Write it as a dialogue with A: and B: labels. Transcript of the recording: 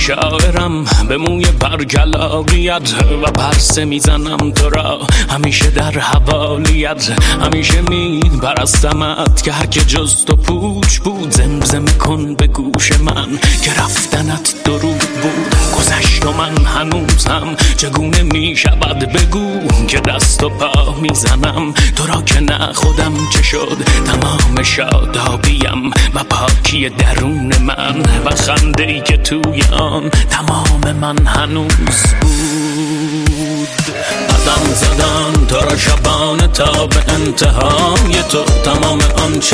A: شاعرم به موی برگلاریت و پرسه میزنم تو را همیشه در حوالیت. همیشه میپرستمت که هر که جز تو پوچ بود. زمزمه کن به گوش من که رفتنت درود بود. گذشت و من هنوزم چگونه میشود بگو که دست و پا میزنم تو را که نه خودم چه شد. تمام شادابیم و پاکی درون من و خنده‌ای که توی آن تمام من هنوز بود. قدم زدن تو را شبانه تا به انتهای تو. تمام آن